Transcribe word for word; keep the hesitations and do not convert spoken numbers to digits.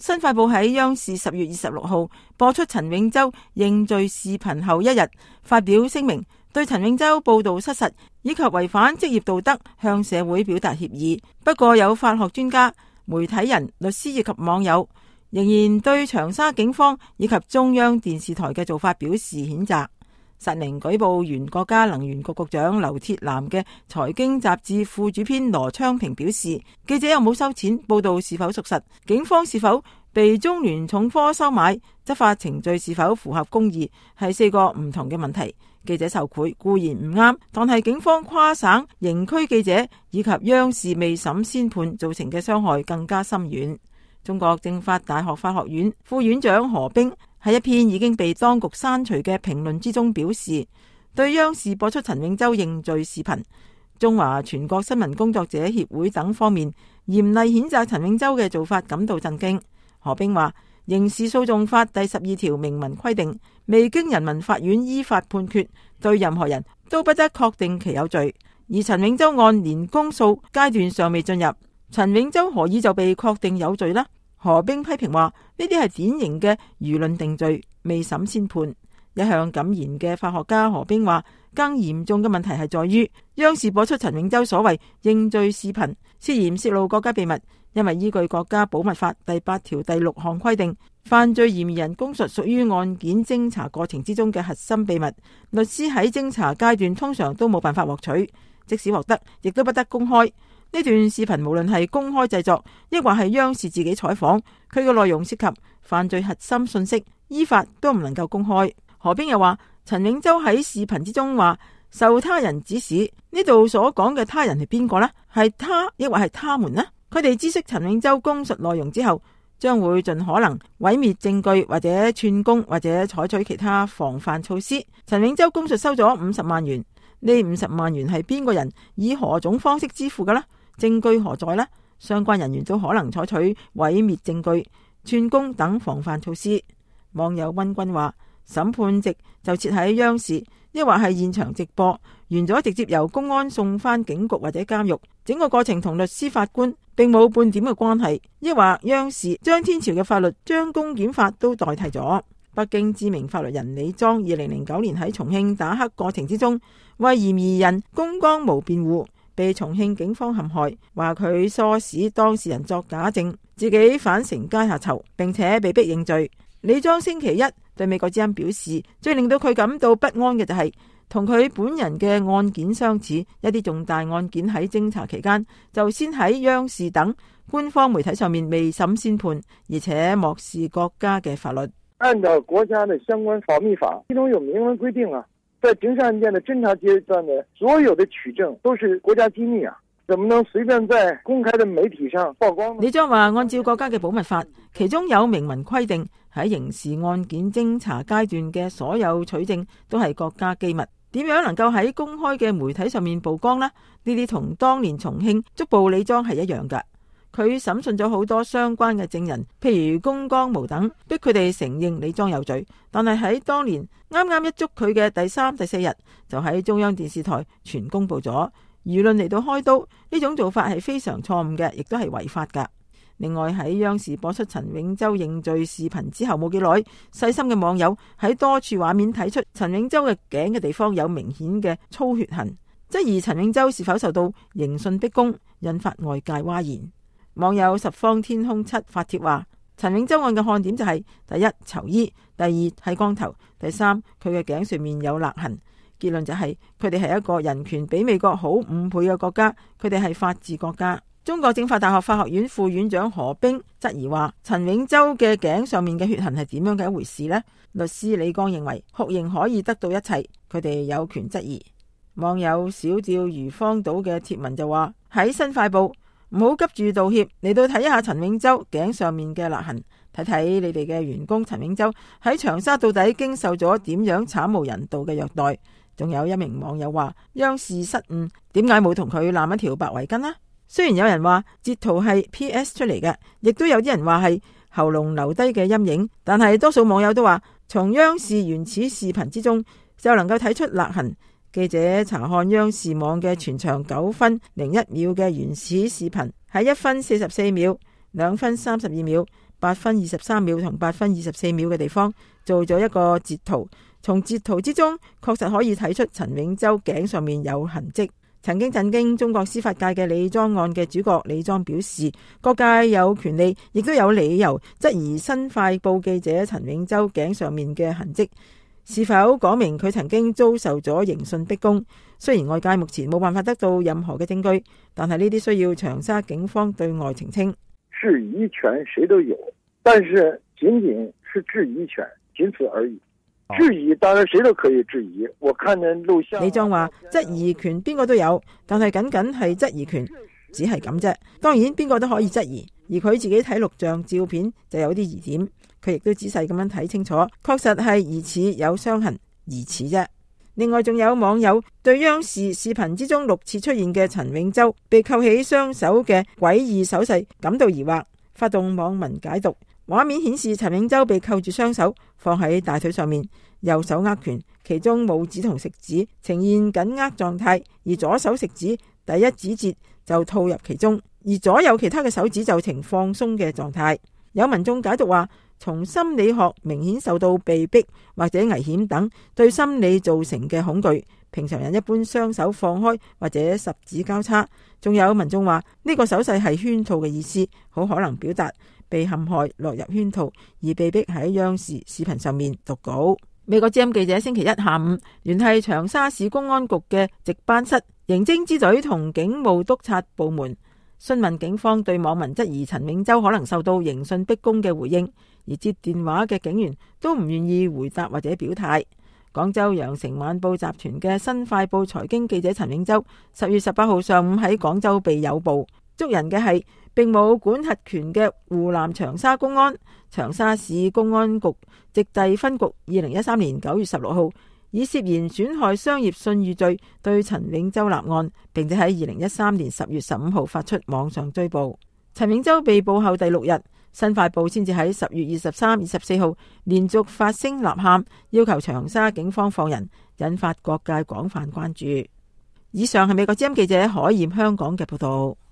新快報喺央視十月二十六號播出陳永洲認罪視頻後一日，發表聲明，對陳永洲報道失實以及違反職業道德向社會表達歉意。不過有法學專家、媒體人、律師以及網友仍然對長沙警方以及中央電視台嘅做法表示譴責。實名舉報原國家能源局局長劉鐵男嘅財經雜誌副主編羅昌平表示，記者有冇收錢，報道是否屬實，警方是否被中聯重科收買，執法程序是否符合公義，係四個唔同嘅問題。記者受賄固然唔啱，但係警方跨省刑拘記者以及央視未審先判造成嘅傷害更加深遠。中國政法大學法學院副院長何冰喺一篇已經被當局刪除嘅評論之中表示，對央視播出陳永洲認罪視頻，中華全國新聞工作者協會等方面嚴厲譴責陳永洲嘅做法感到震驚。何冰話，刑事訴訟法第十二條明文規定，未經人民法院依法判決，對任何人都不得確定其有罪。而陳永洲案連公訴階段尚未進入，陳永洲何以就被確定有罪呢？何冰批評話，呢啲係典型嘅輿論定罪，未審先判。一向敢言嘅法學家何冰話，更嚴重嘅問題係在於央視播出陳永洲所謂認罪視頻，涉嫌泄露國家秘密，因為依據國家保密法第八條第六項規定，犯罪嫌疑人供述屬於案件偵查過程之中嘅核心秘密，律師喺偵查階段通常都冇辦法獲取，即使獲得，亦都不得公開。呢段視頻無論係公開製作，抑或係央視自己採訪，佢嘅內容涉及犯罪核心信息，依法都唔能夠公開。何冰又話，陳永洲喺視頻之中話受他人指使，呢度所講嘅他人係邊個呢？係他抑或係他們呢？佢哋知悉陳永洲供述內容之後，將會盡可能毀滅證據，或者串供，或者採取其他防範措施。陳永洲供述收咗五十萬元，呢五十萬元係邊個人以何種方式支付嘅呢？證據何在呢？相關人員都可能採取毀滅證據、串供等防範措施。網友溫君話，審判席就設喺央視，抑或係現場直播，完咗直接由公安送返警局或者監獄，整個過程同律師法官並冇半點嘅關係，抑或央視將天朝嘅法律將公檢法都代替咗。北京知名法律人李莊二零零九年喺重慶打黑過程之中，為嫌疑人龔江謨辯護，被重慶警方陷害，話佢唆使當事人作假證，自己反城階下囚，並且被迫認罪。李莊星期一對美國之音表示，最令到佢感到不安嘅就係同佢本人嘅案件相似，一啲重大案件喺偵查期間就先喺央視等官方媒體上面未審先判，而且漠視國家嘅法律。 按照國家的相關保密法，其中有明文規定啊，在刑事案件的偵查階段的所有的取證都是國家機密啊，怎麼能隨便在公開的媒體上曝光呢？ 李莊話，按照國家嘅保密法，其中有明文規定，喺刑事案件偵查階段嘅所有取證都係國家機密，點樣能夠喺公開嘅媒體上面曝光呢？呢啲同當年重慶捉捕李莊係一樣噶。佢審訊咗好多相關嘅證人，譬如龔江謨等，逼佢哋承認李莊有罪。但係喺當年啱啱一捉佢嘅第三、第四日，就喺中央電視台全公佈咗，輿論嚟到開刀。呢種做法係非常錯誤嘅，亦都係違法噶。另外喺央視播出陳永洲認罪視頻之後冇幾耐，細心嘅網友喺多處畫面睇出陳永洲嘅頸嘅地方有明顯嘅粗血痕，質疑陳永洲是否受到刑訊逼供，引發外界譁然。網友十方天空七發帖話，陳永洲案嘅看點就係、是、第一囚衣，第二剃光頭，第三佢嘅頸上面有勒痕。結論就係佢哋係一個人權比美國好五倍嘅國家，佢哋係法治國家。中國政法大學法學院副院長何冰質疑話，陳永洲嘅頸上面嘅血痕係點樣嘅一回事呢？律師李剛認為酷刑可以得到一切，佢哋有權質疑。網友小釣魚荒島嘅貼文就話，喺新快報唔好急住道歉，嚟到睇一下陳永洲頸上面嘅勒痕，睇睇你哋嘅員工陳永洲喺長沙到底經受咗點樣慘無人道嘅虐待。仲有一名網友話，央視失誤，點解冇同佢攬一條白圍巾呢？雖然有人話截圖係 P S 出嚟嘅，亦都有啲人話係喉嚨留低嘅陰影，但係多數網友都話，從央視原始視頻之中就能夠睇出勒痕。記者查看央視網嘅全長九分零一秒嘅原始視頻，喺一分四十四秒、兩分三十二秒、 八分二十三秒同八分二十四秒嘅地方做咗一個截圖，從截圖之中確實可以睇出陳永洲頸上面有痕跡。曾經震驚中國司法界嘅李莊案嘅主角李莊表示，各界有權利亦都有理由質疑新快報記者陳永洲頸上面嘅痕跡是否講明佢曾經遭受咗刑訊逼供。雖然外界目前冇辦法得到任何嘅證據，但係呢啲需要長沙警方對外澄清。 質疑權誰都有，但是僅僅是質疑權，僅此而已。質疑當然誰都可以質疑，我看見錄像。 李莊話質疑權邊個都有，但係僅僅係質疑權，只係咁啫。當然邊個都可以質疑，而佢自己睇錄像照片就有啲疑點，佢亦都仔細咁樣睇清楚，確實係疑似有傷痕，疑似啫。另外仲有網友對央視視頻之中六次出現嘅陳永洲被扣起雙手嘅詭異手勢感到疑惑，發動網民解讀。畫面顯示陳永洲被扣住雙手放喺大腿上面，右手握拳，其中拇指同食指呈現緊握狀態，而左手食指第一指節就套入其中，而左右其他嘅手指就呈放鬆嘅狀態。有民眾解讀話，從心理學明顯受到被逼或者危險等對心理造成嘅恐懼，平常人一般雙手放開或者十指交叉。仲有民眾話呢個手勢係圈套嘅意思，好可能表達被陷害落入圈套而被逼喺央視視頻上面讀稿。美國之音記者星期一下午聯繫長沙市公安局嘅值班室、刑偵支隊同警務督察部門，詢問警方對網民質疑陳永洲可能受到刑訊逼供嘅回應，而接電話嘅警員都唔願意回答或者表態。廣州羊城晚報集團嘅新快報財經記者陳永洲十月十八號上午喺廣州被誘捕，捉人嘅係並冇管轄權嘅湖南長沙公安。長沙市公安局直隸分局二零一三年九月十六號以涉嫌損害商業信譽罪對陳永洲立案，並且喺二零一三年十月十五號發出網上追捕。陳永洲被捕後第六日，新快報先至喺十月二十三、二十四號連續發聲吶喊，要求長沙警方放人，引發各界廣泛關注。以上係美國之音記者海燕香港嘅報道。